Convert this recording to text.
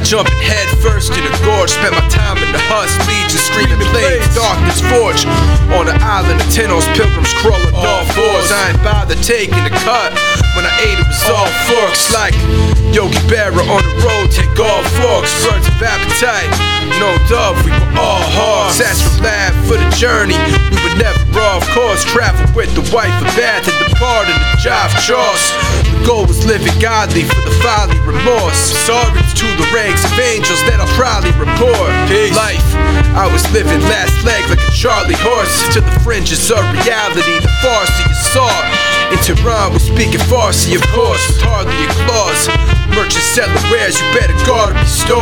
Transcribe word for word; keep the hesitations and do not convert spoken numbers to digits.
jumping head first in the gorge. Spent my time in the huts, legion screaming blades, darkness forge. On the island of Tenos, pilgrims crawling all fours. I ain't bothered taking the cut. When I ate it was all forks. Like Yogi Berra on the road, take all forks. Birds of appetite, no dove, we were all hogs. That's from lab for the journey, we were never raw. Of course, travel with the wife of bath and depart in the jive chores. The goal was living godly for the folly remorse. Sorry to the ranks of angels that I'll probably report. Peace. Life, I was living last leg like a Charlie horse. To the fringes of reality, the Farsi assault. In Tehran, we're speaking Farsi, of course, with hardly a clause. Merchants selling wares, you better guard or be stolen.